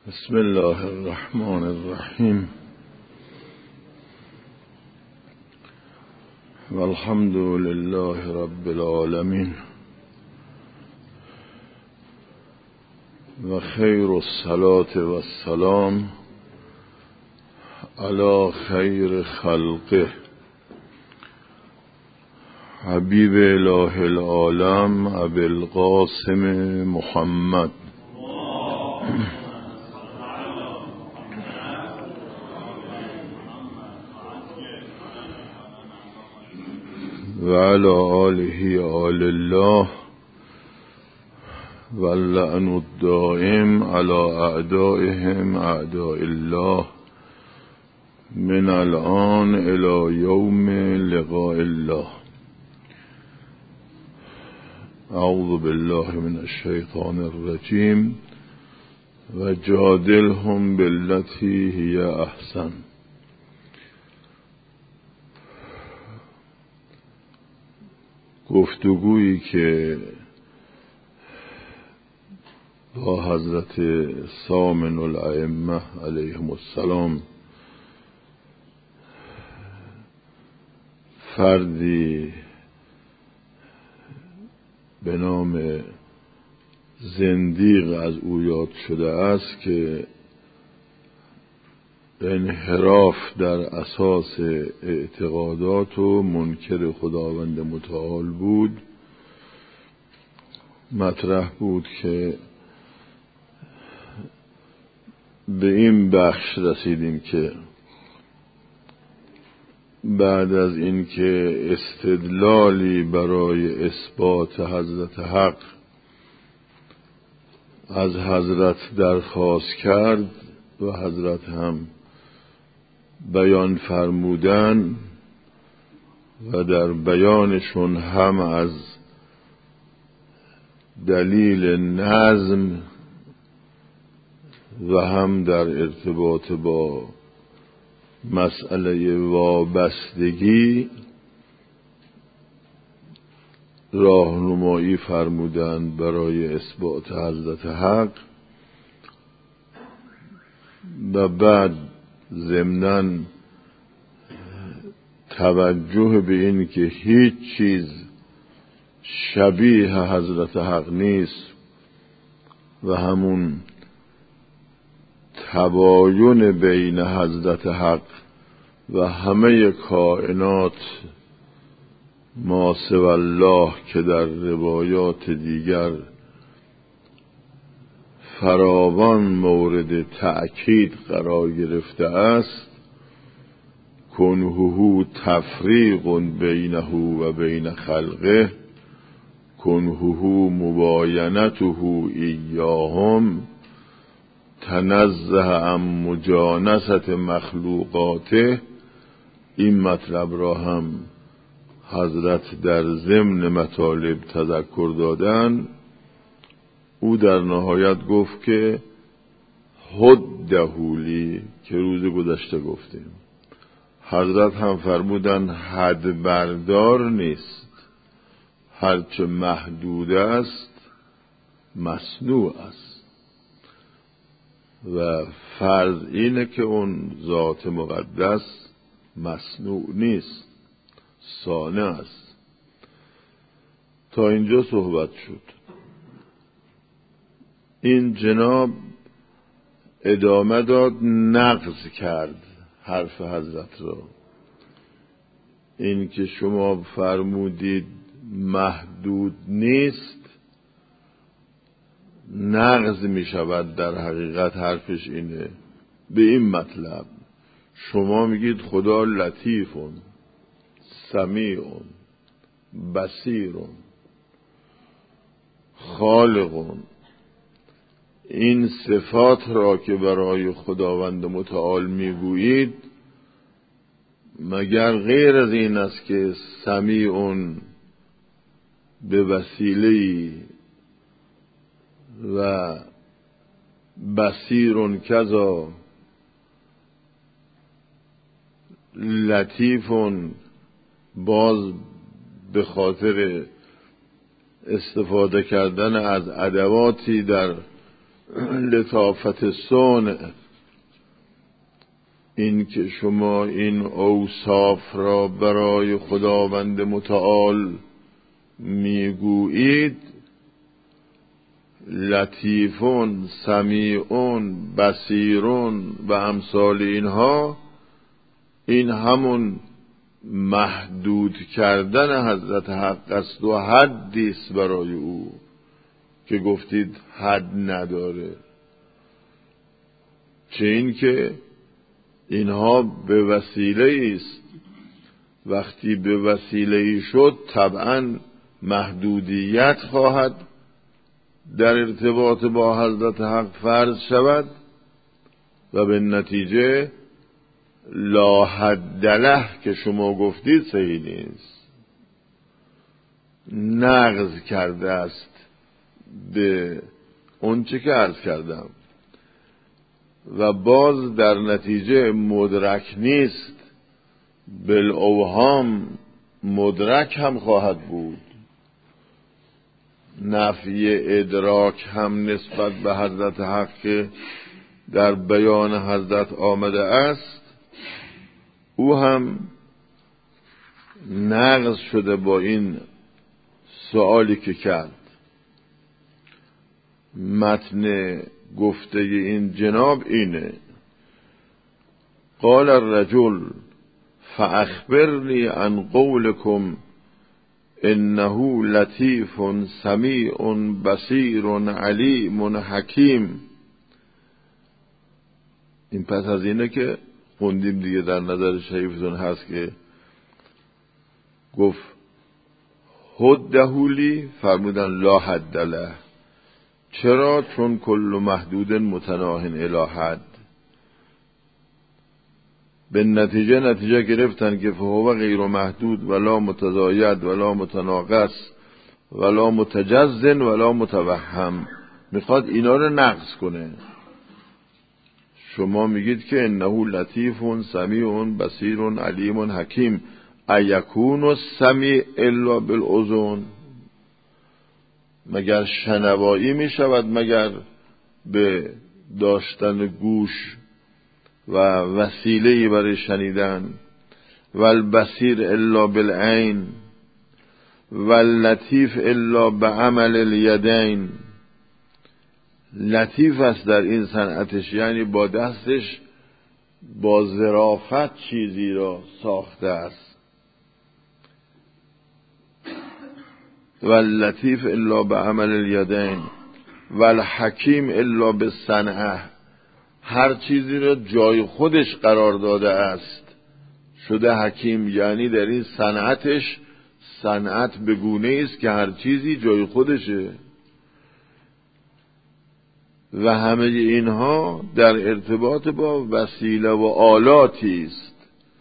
بسم الله الرحمن الرحیم والحمد لله رب العالمین و خیر الصلاة و السلام علی خیر خلقه حبیب اله العالم ابی القاسم محمد و علی آله آل الله و اللعن الدائم علی اعدائهم اعداء الله من الآن الی یوم لقاء الله. اعوذ بالله من الشیطان الرجیم و جادلهم بالتی هی احسن. گفتگویی که با حضرت ثامن الائمه علیهم السلام فردی به نام زندیق از او یاد شده است که انحراف در اساس اعتقادات و منکر خداوند متعال بود، مطرح بود که به این بخش رسیدیم که بعد از اینکه استدلالی برای اثبات حضرت حق از حضرت درخواست کرد و حضرت هم بیان فرمودن و در بیانشون هم از دلیل نظم و هم در ارتباط با مسئله وابستگی راهنمایی فرمودند برای اثبات حضرت حق و بعد ضمناً توجه به این که هیچ چیز شبیه حضرت حق نیست و همون تباین بین حضرت حق و همه کائنات ما سوی الله که در روایات دیگر فراوان مورد تأکید قرار گرفته است، کنهه تفریق بینه و بین خلقه، کنهه مباینته ایاهم، تنزه عن مجانست مخلوقاته. این مطلب را هم حضرت در ضمن مطالب تذکر دادن. او در نهایت گفت که حدهولی که روز گذشته گفتیم، حضرت هم فرمودن حد بردار نیست، هرچه محدود است مصنوع است و فرض اینه که اون ذات مقدس مصنوع نیست، صانع است. تا اینجا صحبت شد. این جناب ادامه داد، نقض کرد حرف حضرت را. این که شما فرمودید محدود نیست نقض می شود. در حقیقت حرفش اینه، به این مطلب شما میگید خدا لطیفون، سمیعون، بصیرون، خالقون. این صفات را که برای خداوند متعال میگویید مگر غیر از این است که سمیعون به وسیله و بصیرون کذا، لطیفون باز به خاطر استفاده کردن از ادواتی در لطافت صنع، این که شما این اوصاف را برای خداوند متعال میگویید، لطیفون، سمیعون، بصیرون و امثال اینها، این همون محدود کردن حضرت حق است و حدی است برای او که گفتید حد نداره. چه این که اینها به وسیله است، وقتی به وسیله شد طبعا محدودیت خواهد در ارتباط با حضرت حق فرض شود و به نتیجه لا حد له که شما گفتید صحیح نیست، نقض کرده است به اون چه که عرض کردم و باز در نتیجه مدرک نیست، بالاوهام مدرک هم خواهد بود. نفی ادراک هم نسبت به حضرت حق که در بیان حضرت آمده است، او هم نقض شده با این سوالی که کرد. متن گفته این جناب اینه: قال الرجل فاخبرنی عن قولكم انه لطیف سمیع بصیر علیم حکیم. این پس از اینه که خوندیم دیگه در نظر شریفتون هست که گفت حدهولی، فرمودن لا حد له. چرا؟ چون کل محدود متناهن الی حد. به نتیجه گرفتن که فهو غیر محدود ولا متزاید ولا متناقص ولا متجزن ولا متوهم. میخواد اینا رو نقض کنه. شما میگید که انه لطیف سمیع بصیر علیم حکیم، ایکون السمیع الا بالاذن؟ مگر شنوایی میشود مگر به داشتن گوش و وسیله‌ای برای شنیدن؟ والبصیر الا بالعین واللطیف الا بعمل الیدین. لطیف است در این صنعتش، یعنی با دستش با ظرافت چیزی را ساخته است. واللطیف الا بعمل الیدین والحکیم الا بالصنعه. هر چیزی را جای خودش قرار داده است شده حکیم، یعنی در این صنعتش صنعت بگونه است که هر چیزی جای خودشه و همه اینها در ارتباط با وسیله و آلاتی است.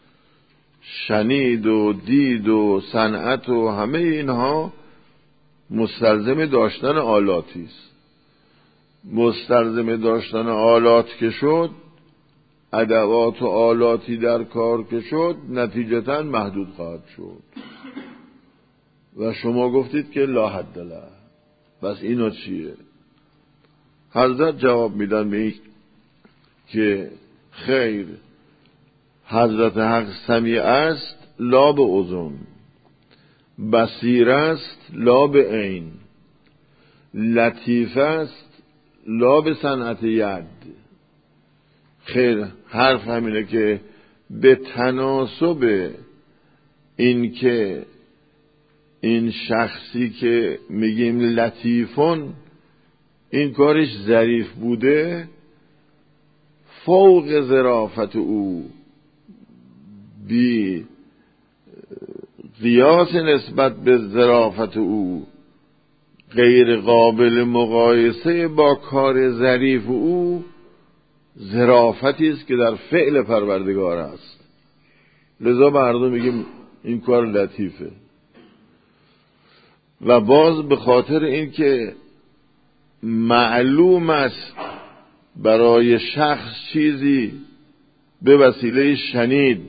شنید و دید و صنعت و همه اینها مستلزم داشتن آلاتی است. مستلزم داشتن آلات که شد، ادوات و آلاتی در کار که شد، نتیجتاً محدود خواهد شد. و شما گفتید که لا حد له. بس اینو چیه؟ حضرت جواب میدن به این که خیر، حضرت حق سمیع است لا به اذن، بصیر است لا به عین، لطیف است لا به صنعت ید. خیر، حرف همینه که به تناسب این که این شخصی که میگیم لطیفون این کارش ظریف بوده، فوق ظرافت او بی قیاس نسبت به ظرافت او، غیر قابل مقایسه با کار ظریف او، ظرافتی است که در فعل پروردگار است. لذا مردم میگیم این کار لطیفه. و باز به خاطر این که معلوم است برای شخص چیزی به وسیله شنید،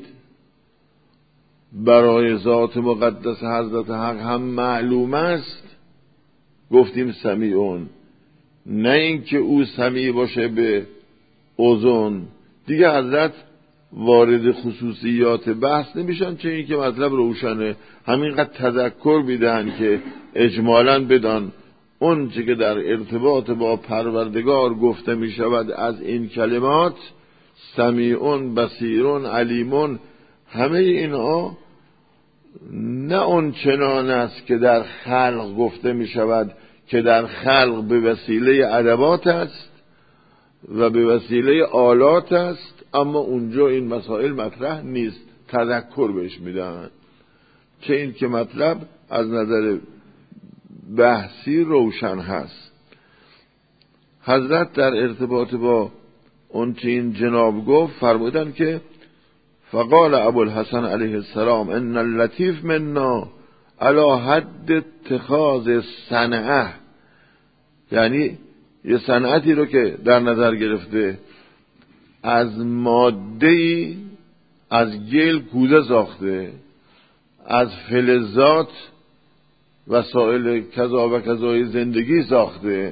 برای ذات مقدس حضرت حق هم معلوم است، گفتیم سمیعون. نه اینکه او سمیع باشه به اذن. دیگه حضرت وارد خصوصیات بحث نمیشن، چه اینکه مطلب روشنه. همینقدر تذکر میدن که اجمالاً بدان اون چه که در ارتباط با پروردگار گفته می شود از این کلمات، سمیعون، بصیرون، علیمون، همه اینها نه اون چنان است که در خلق گفته می شود که در خلق به وسیله ادوات است و به وسیله آلات است، اما اونجا این مسائل مطرح نیست، تذکر بهش میدن. چه این که مطلب از نظر بحثی روشن هست. حضرت در ارتباط با اون چه این جناب گفت فرمودن که فقال ابوالحسن علیه السلام ان اللطیف منا علی حد اتخاذ صنعه، یعنی یه صنعتی رو که در نظر گرفته از ماده‌ای از گل کوزه ساخته، از فلزات وسایل کذا و کذای زندگی ساخته،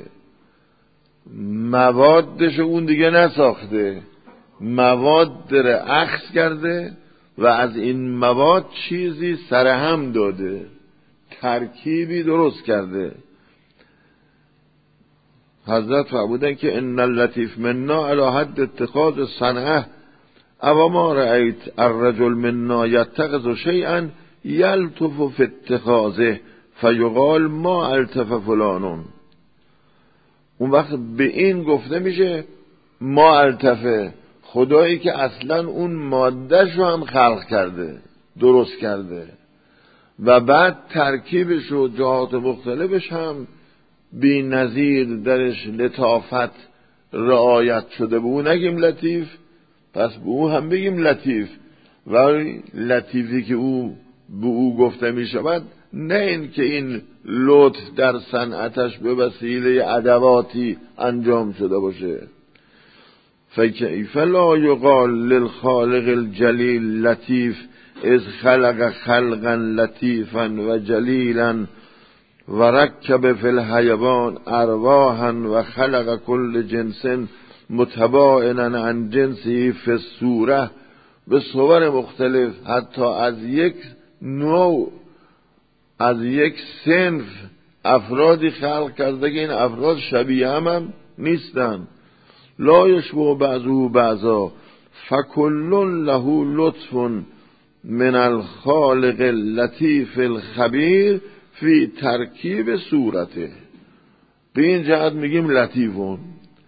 موادش اون دیگه نساخته، مواد داره اخذ کرده و از این مواد چیزی سرهم داده، ترکیبی درست کرده. حضرت فرمودن که ان اللطیف منا علی حد اتخاذ صنعه او ما رأیت الرجل منا یتخذ شیئا یلطف فی اتخاذه فیقال ما التف فلانون. اون وقت به این گفته میشه ما التفه، خدایی که اصلا اون مادهش رو هم خلق کرده، درست کرده و بعد ترکیبش و جهات مختلفش هم بی نظیر درش لطافت رعایت شده. به اون نگیم لطیف، پس به او هم بگیم لطیف. ولی لطیفی که او به او گفته می شود نه این که این لطف در صنعتش به وسیله ادواتی انجام شده باشه. فکیف لا یقال للخالق الجلیل لطیف اذ خلق خلقا لطیفا و جلیلا و رکب فی الحیوان ارواحا و خلق کل جنس متباعنا عن جنسی فی الصوره، به صور مختلف، حتی از یک نوع، از یک صنف افرادی خلق کرده که این افراد شبیه هم نیستن. لا یشبه بعضه بعضا فکل له لطف من الخالق اللطیف الخبیر فی ترکیب صورته. به این جهت میگیم لطیفون.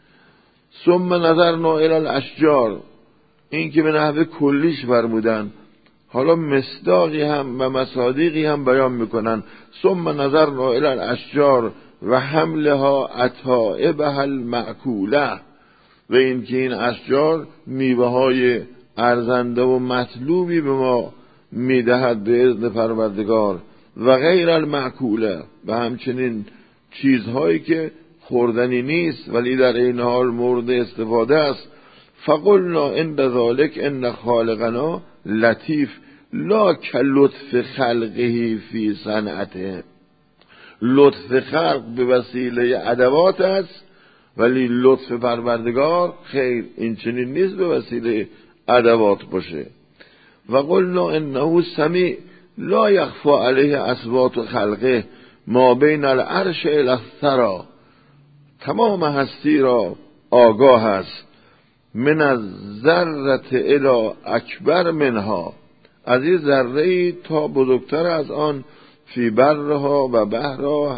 ثم نظرنا الی الاشجار، این که به نحو کلیش فرمودن، حالا مصداقی هم و مصادیقی هم بیان میکنن. ثم نظرنا الی الاشجار و حملها عطائبها المأکوله، و این که این اشجار میوه های ارزنده و مطلوبی به ما میدهد به اذن پروردگار، و غیر المأکوله، و همچنین چیزهایی که خوردنی نیست ولی در این حال مورد استفاده است. فقلنا عند ذلك ان خالقنا لطیف لا کلطف خلقه فی صنعته. لطف خلق به وسیله ادوات است ولی لطف پروردگار خیر، این چنین نیست به وسیله ادوات باشه. و قلنا انه سمیع لا یخفی علیه اصوات خلقه ما بین العرش الی الثری، تمام هستی را آگاه است. من از ذره الی اکبر منها، از این ذره تا بزرگتر از آن، فی برها و بحرها،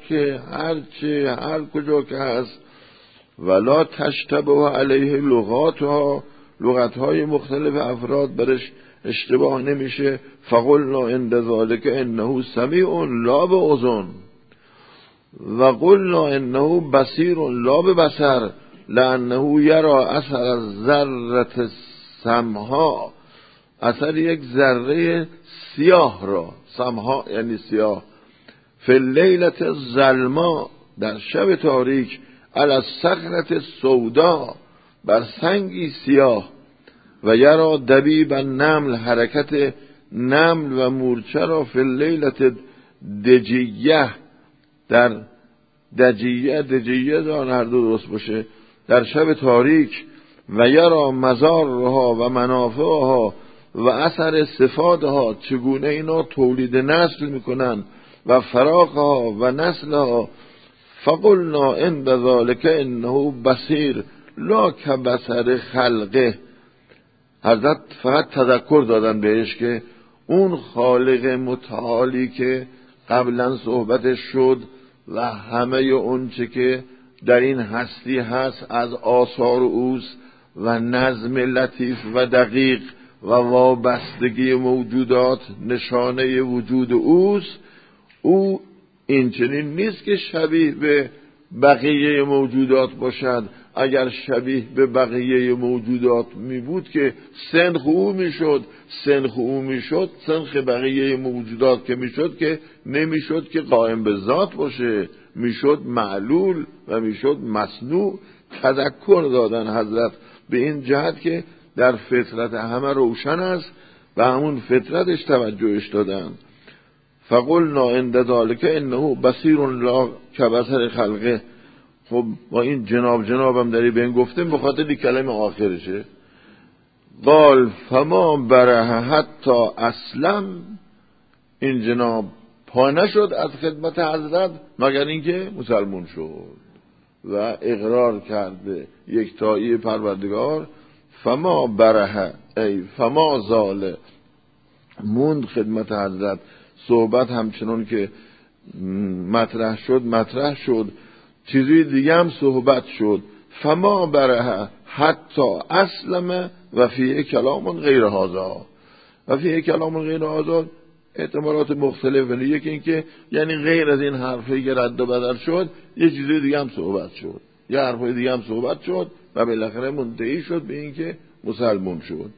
هر کجا که هست. ولا تشتبه علیه لغاتها، لغتهای مختلف افراد برش اشتباه نمیشه. فقلنا عند ذلك انه سمیع لا باذن و قلنا انه بصیر لا ببصر لانه یرى اثر الذره سمها، اثر یک ذره سیاه را، سمها یعنی سیاه، فی اللیلة الظلماء، در شب تاریک، علی الصخرة السوداء، بر سنگی سیاه. و یرا دبیب النمل، حرکت نمل و مورچه را، فی اللیلة دجیه، در دجیه دان هر دو درست باشه، در شب تاریک و یرا مزارها و منافعها و اثر استفادها، چگونه اینا تولید نسل میکنن و فراقها و نسلها. فقلنا عند ذلك انه بصیر لا کبصر خلقه. حضرت فقط تذکر دادن بهش که اون خالق متعالی که قبلا صحبتش شد و همه اون چه که در این هستی هست از آثار اوست و نظم لطیف و دقیق و وابستگی موجودات نشانه وجود اوست، او این چنین نیست که شبیه به بقیه موجودات باشد. اگر شبیه به بقیه موجودات می بود که سنخ او می شد، سنخ بقیه موجودات که می شد که نمی شد که قائم به ذات باشه، می شد معلول و می شد مصنوع. تذکر دادن حضرت به این جهت که در فطرت همه روشن است و همون فطرتش توجهش دادن. فقلنا عند ذلك انه بصیر لا کبصر خلقه. خب با این جنابم داری به این گفتیم به خاطر کلمه آخرشه. قال فما بره حتی اسلم. این جناب پا نشد از خدمت حضرت مگر اینکه مسلمون شد و اقرار کرده یکتایی پروردگار. فما بره ای فما زال، موند خدمت حضرت. صحبت همچنان که مطرح شد، چیزی دیگه هم صحبت شد. فما بره حتی اسلم و فیه کلام غیر هذا. و فیه کلام غیر هذا احتمالات مختلف، ولی یکی این که یعنی غیر از این حرفی که رد و بدل شد یه چیزی دیگه هم صحبت شد، یه حرفی دیگه هم صحبت شد و بالاخره منتهی شد به این که مسلمان شد.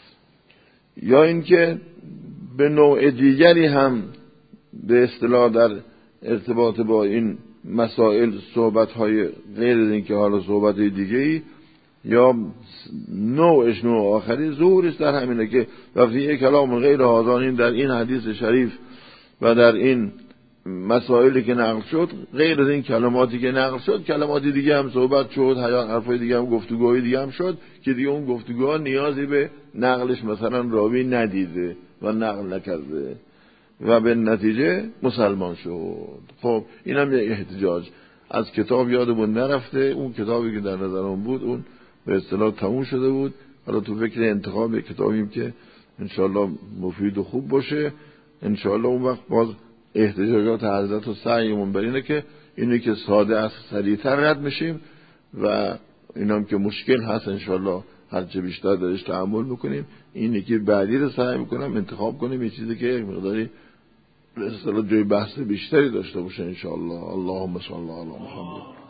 یا اینکه به نوع دیگری هم به اصطلاح در ارتباط با این مسائل صحبت‌های غیر از این که حالا صحبت دیگه‌ای یا نوعش نوع آخری ظهورش در همینه که وقتی کلام غیر هذا، در این حدیث شریف و در این مسائلی که نقل شد غیر از این کلماتی که نقل شد کلماتی دیگه هم صحبت شد، حرفای دیگه هم گفتگوهای دیگه هم شد که دیگه اون گفتگوها نیازی به نقلش مثلا راوی ندیده و نقل نکرده و به نتیجه مسلمان شد. خب اینم یه احتجاج از کتاب یادمون نرفته. اون کتابی که در نظرم بود اون به اصطلاح تموم شده بود. حالا تو فکر انتخاب کتابیم که انشالله مفید و خوب باشه. انشالله اون وقت باز احتجاجات حضرت و سعیمون بر اینه که اینی که ساده است سریعتر رد میشیم و اینم که مشکل هست انشالله هرچه بیشتر درش تحمل میکنیم. اینی که بعدی رو سعی میکنم انتخاب کنیم یه چیزی که یک مقداری به اصطلاح جای بحث بیشتری داشته باشه انشالله. اللهم صل علی محمد.